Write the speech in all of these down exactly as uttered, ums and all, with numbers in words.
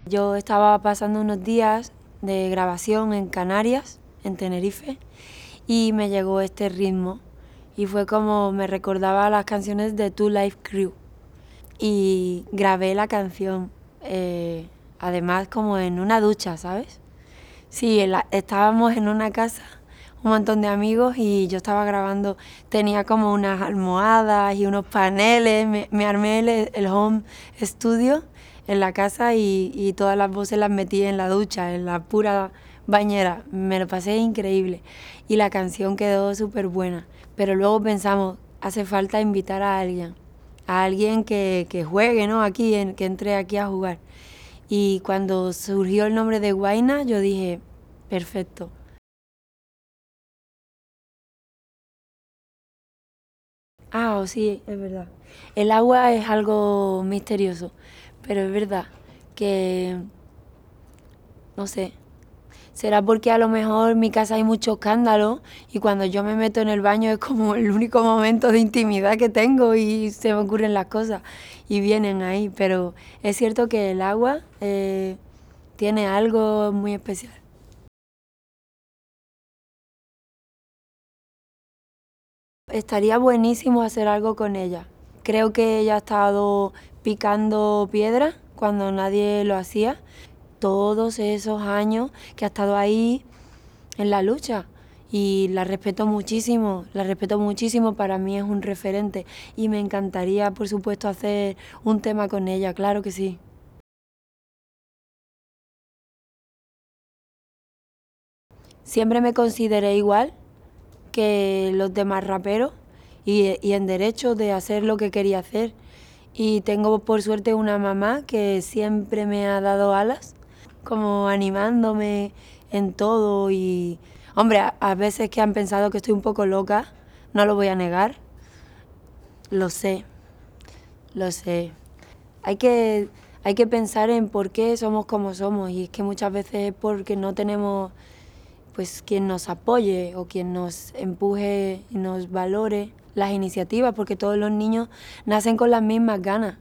Yo estaba pasando unos días de grabación en Canarias, en Tenerife, y me llegó este ritmo y fue como me recordaba las canciones de Two Live Crew y grabé la canción, eh, además como en una ducha, ¿sabes? Sí, en la- estábamos en una casa, un montón de amigos y yo estaba grabando, tenía como unas almohadas y unos paneles, me, me armé el, el home studio en la casa y, y todas las voces las metí en la ducha, en la pura bañera, me lo pasé increíble y la canción quedó súper buena, pero luego pensamos, hace falta invitar a alguien, a alguien que, que juegue, ¿no? Aquí, en, que entre aquí a jugar. Y cuando surgió el nombre de Guaina, yo dije, perfecto. Ah, oh, sí, es verdad. El agua es algo misterioso, pero es verdad que, no sé, será porque a lo mejor en mi casa hay mucho escándalo y cuando yo me meto en el baño es como el único momento de intimidad que tengo y se me ocurren las cosas y vienen ahí, pero es cierto que el agua eh, tiene algo muy especial. Estaría buenísimo hacer algo con ella. Creo que ella ha estado picando piedra cuando nadie lo hacía. Todos esos años que ha estado ahí en la lucha. Y la respeto muchísimo, la respeto muchísimo, para mí es un referente. Y me encantaría, por supuesto, hacer un tema con ella, claro que sí. Siempre me consideré igual que los demás raperos y, y en derecho de hacer lo que quería hacer. Y tengo por suerte una mamá que siempre me ha dado alas, como animándome en todo y, hombre, a, a veces que han pensado que estoy un poco loca, no lo voy a negar, lo sé, lo sé. Hay que, hay que pensar en por qué somos como somos y es que muchas veces es porque no tenemos pues quien nos apoye o quien nos empuje y nos valore las iniciativas, porque todos los niños nacen con las mismas ganas.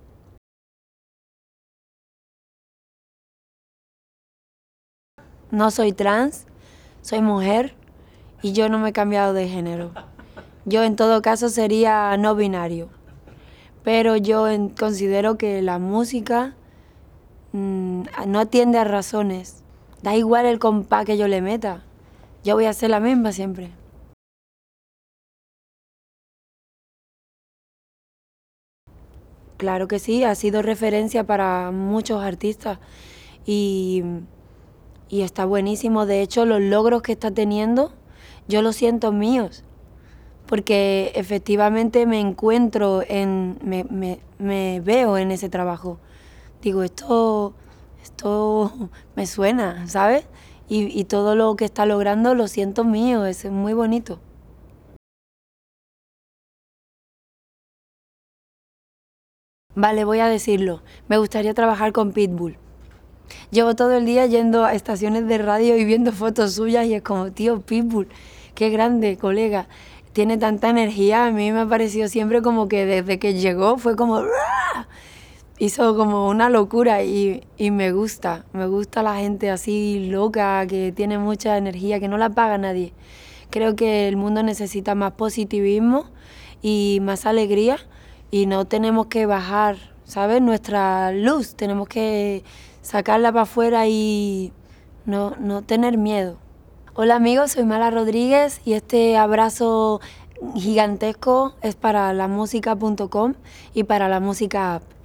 No soy trans, soy mujer y yo no me he cambiado de género. Yo en todo caso sería no binario, pero yo en- considero que la música mm, no atiende a razones. Da igual el compás que yo le meta, yo voy a ser la misma siempre. Claro que sí, ha sido referencia para muchos artistas y, y está buenísimo. De hecho, los logros que está teniendo, yo los siento míos, porque efectivamente me encuentro en, me, me, me veo en ese trabajo. Digo, esto, esto me suena, ¿sabes? Y, y todo lo que está logrando lo siento mío, es muy bonito. Vale, voy a decirlo. Me gustaría trabajar con Pitbull. Llevo todo el día yendo a estaciones de radio y viendo fotos suyas y es como, tío, Pitbull, qué grande, colega. Tiene tanta energía, a mí me ha parecido siempre como que desde que llegó fue como... ¡ruah! Hizo como una locura y, y me gusta, me gusta la gente así loca, que tiene mucha energía, que no la paga nadie. Creo que el mundo necesita más positivismo y más alegría y no tenemos que bajar, ¿sabes? Nuestra luz, tenemos que sacarla para afuera y no, no tener miedo. Hola amigos, soy Mala Rodríguez y este abrazo gigantesco es para la música punto com y para la música app.